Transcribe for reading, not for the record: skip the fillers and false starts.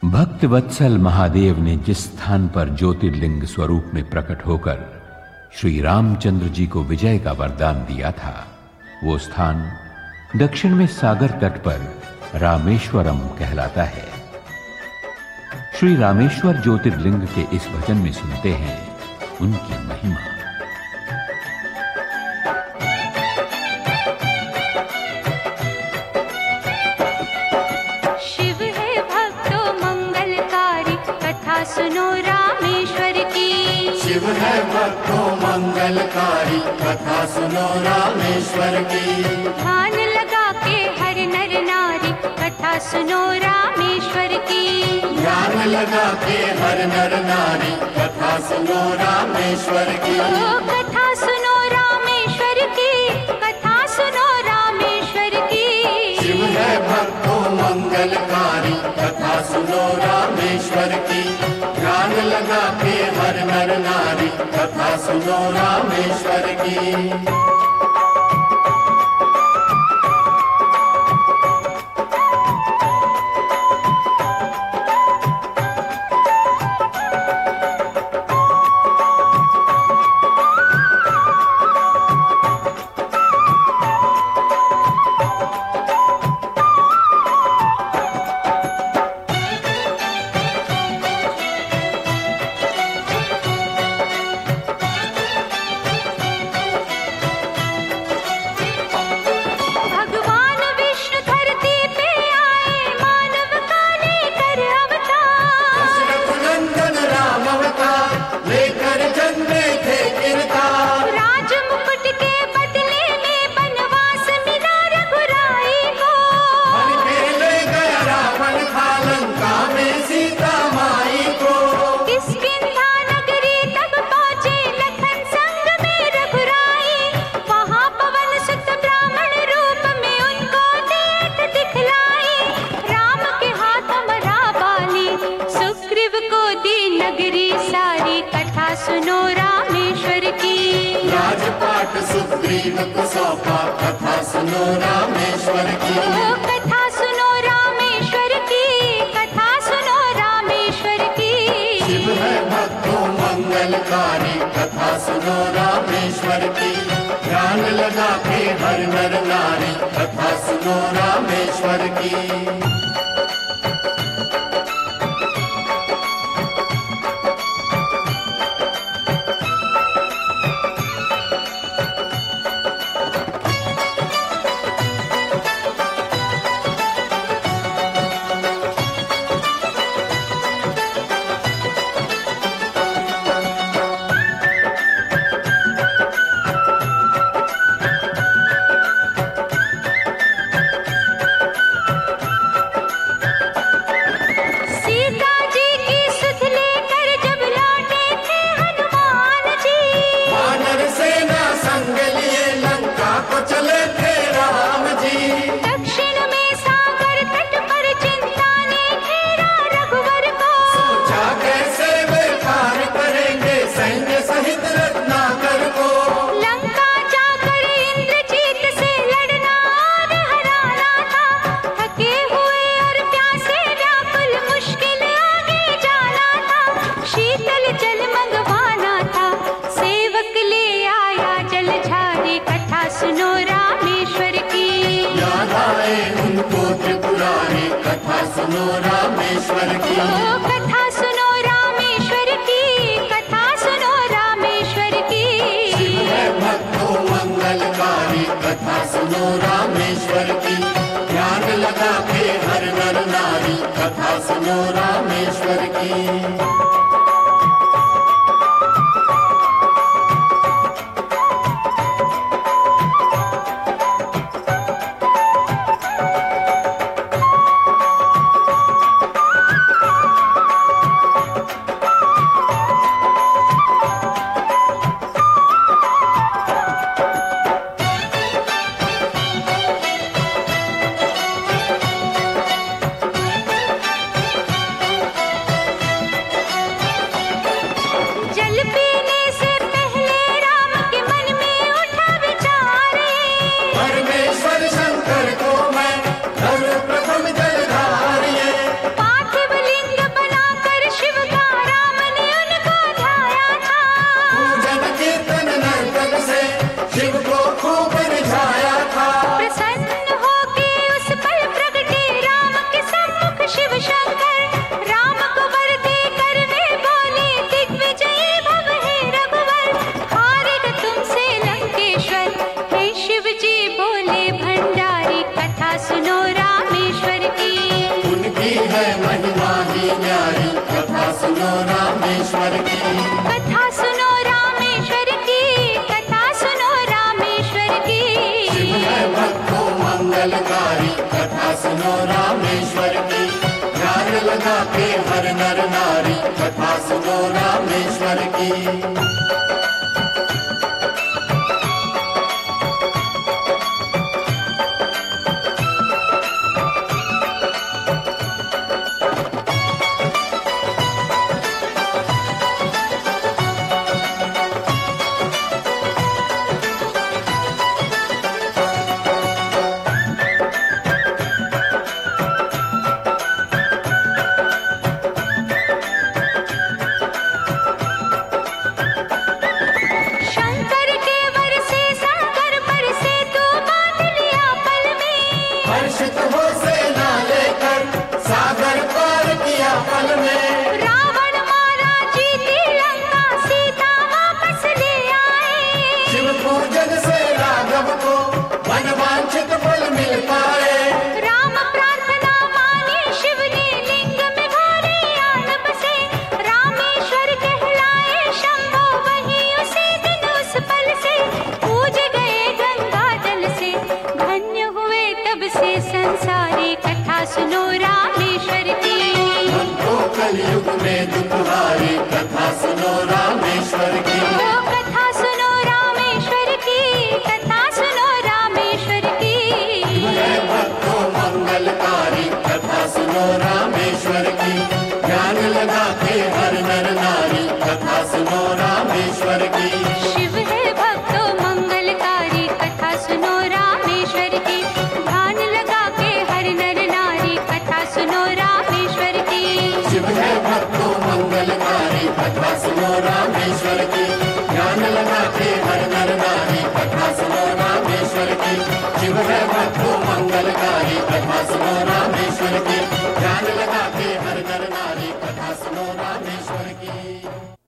भक्त वत्सल महादेव ने जिस स्थान पर ज्योतिर्लिंग स्वरूप में प्रकट होकर श्री रामचंद्र जी को विजय का वरदान दिया था, वो स्थान दक्षिण में सागर तट पर रामेश्वरम कहलाता है। श्री रामेश्वर ज्योतिर्लिंग के इस भजन में सुनते हैं उनकी महिमा। सुनो रामेश्वर की। शिव है भक्तों मंगलकारी, कथा सुनो रामेश्वर की। ध्यान लगा के हर नर नारी, कथा सुनो रामेश्वर की। ध्यान लगा के हर नर नारी, कथा सुनो रामेश्वर की। कथा सुनो रामेश्वर की, कथा सुनो रामेश्वर की। शिव है भक्तों मंगलकारी, कथा सुनो रामेश्वर की। ध्यान लगा के हर नर नारी, कथा सुनो रामेश्वर की। सुनो रामेश्वर की। राजपाट सुग्रीव को सौंपा, कथा सुनो रामेश्वर की। कथा सुनो रामेश्वर की, कथा सुनो रामेश्वर की। शिव है भक्तों मंगलकारी, कथा सुनो रामेश्वर की। ध्यान लगा के हर नर नारी, कथा सुनो रामेश्वर की। सुनो रामेश्वर की। कथा सुनो रामेश्वर की, कथा सुनो रामेश्वर की। शिव है भक्तों मंगलकारी, कथा सुनो रामेश्वर की। ध्यान लगा के हर नर नारी, कथा सुनो रामेश्वर की। महिमा ही न्यारी, कथा सुनो रामेश्वर की। कथा सुनो रामेश्वर की, कथा सुनो रामेश्वर की। शिव है भक्तों मंगलकारी, कथा सुनो रामेश्वर की। ध्यान लगा के हर नर नारी, कथा सुनो रामेश्वर की। संसारी कथा सुनो रामेश्वर की। कलयुग